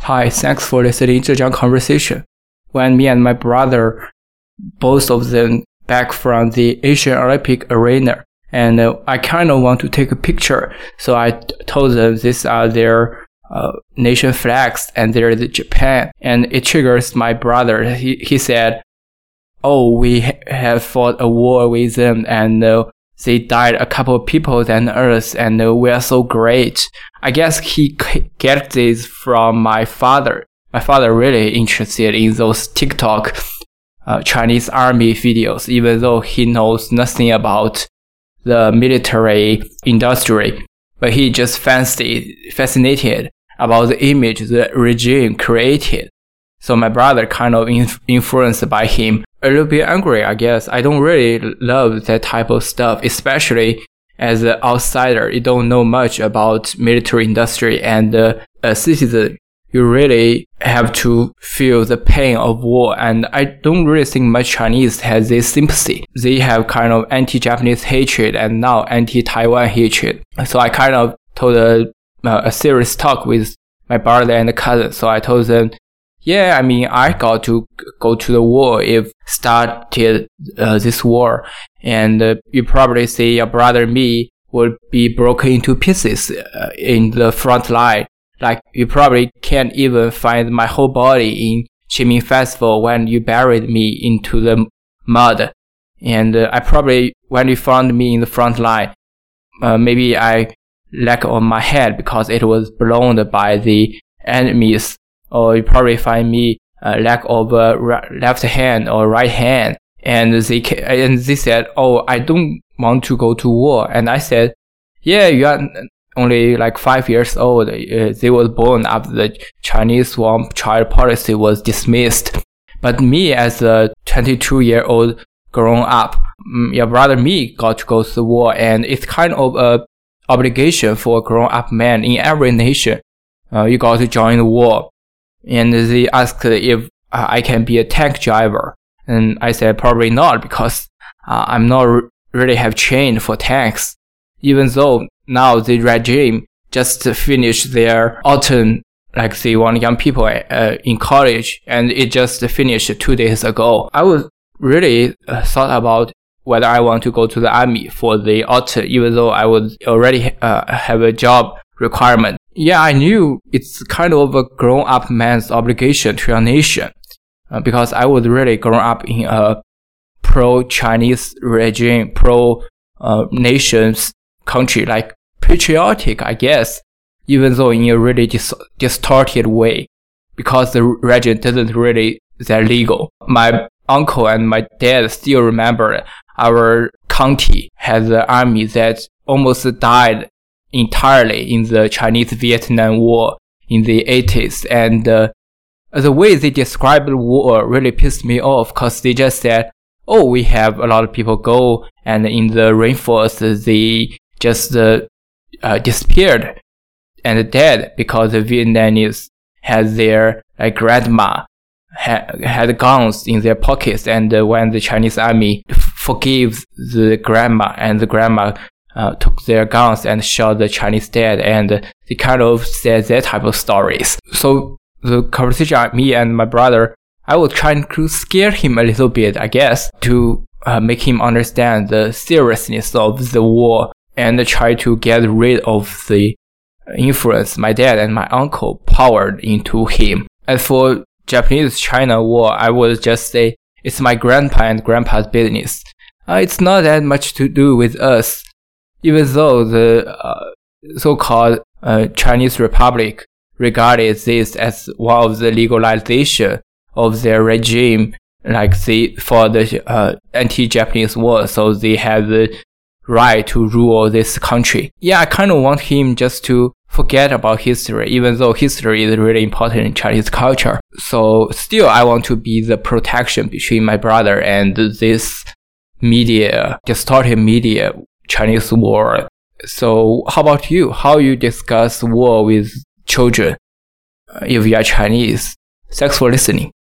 Hi, thanks for listening to Zhejiang Conversation. When me and my brother, both of them back from the Asian Olympic arena, and I kind of want to take a picture. So I told them these are their nation flags and they're the Japan. And it triggers my brother. He said, oh, we have fought a war with them and they died a couple of people than us and we are so great. I guess he get this from my father. My father really interested in those TikTok Chinese army videos, even though he knows nothing about the military industry. But he just fascinated about the image the regime created. So my brother kind of influenced by him. A little bit angry, I guess. I don't really love that type of stuff, especially as an outsider. You don't know much about military industry, and a citizen, you really have to feel the pain of war. And I don't really think much Chinese has this sympathy. They have kind of anti-Japanese hatred and now anti-Taiwan hatred. So I kind of told a serious talk with my brother and cousin. So I told them, yeah, I mean, I got to go to the war if started this war. And you probably see your brother and me would be broken into pieces in the front line. Like, you probably can't even find my whole body in Qingming Festival when you buried me into the mud. And I probably, when you found me in the front line, maybe I lack on my head because it was blown by the enemies. Or you probably find me lack of left hand or right hand. And they said, oh, I don't want to go to war. And I said, yeah, you are only like 5 years old. They was born after the Chinese swamp child policy was dismissed. But me as a 22-year-old grown up, your brother me got to go to the war. And it's kind of a obligation for a grown up man in every nation. You got to join the war. And they asked if I can be a tank driver. And I said probably not, because I'm not really have trained for tanks. Even though now the regime just finished their autumn, like they want young people in college, and it just finished 2 days ago. I was really thought about whether I want to go to the army for the autumn, even though I would already have a job requirement. Yeah, I knew it's kind of a grown-up man's obligation to your nation, because I was really grown up in a pro-Chinese regime, pro-nations country, like patriotic, I guess, even though in a really distorted way, because the regime doesn't really that legal. My uncle and my dad still remember our county has an army that almost died entirely in the Chinese-Vietnam War in the 80s. And the way they described the war really pissed me off, because they just said, oh, we have a lot of people go, and in the rainforest they just disappeared and dead because the Vietnamese had their grandma had guns in their pockets, and when the Chinese army forgives the grandma, and the grandma took their guns and shot the Chinese dead, and they kind of said that type of stories. So the conversation, me and my brother, I was trying to scare him a little bit, I guess, to make him understand the seriousness of the war and try to get rid of the influence my dad and my uncle poured into him. As for Japanese-China war, I would just say it's my grandpa and grandpa's business. It's not that much to do with us. Even though the so-called Chinese Republic regarded this as one of the legalization of their regime, like for the anti-Japanese war, so they have the right to rule this country. Yeah, I kind of want him just to forget about history, even though history is really important in Chinese culture. So still, I want to be the protection between my brother and this media, distorted media, Chinese war. So how about you? How you discuss war with children if you are Chinese? Thanks for listening.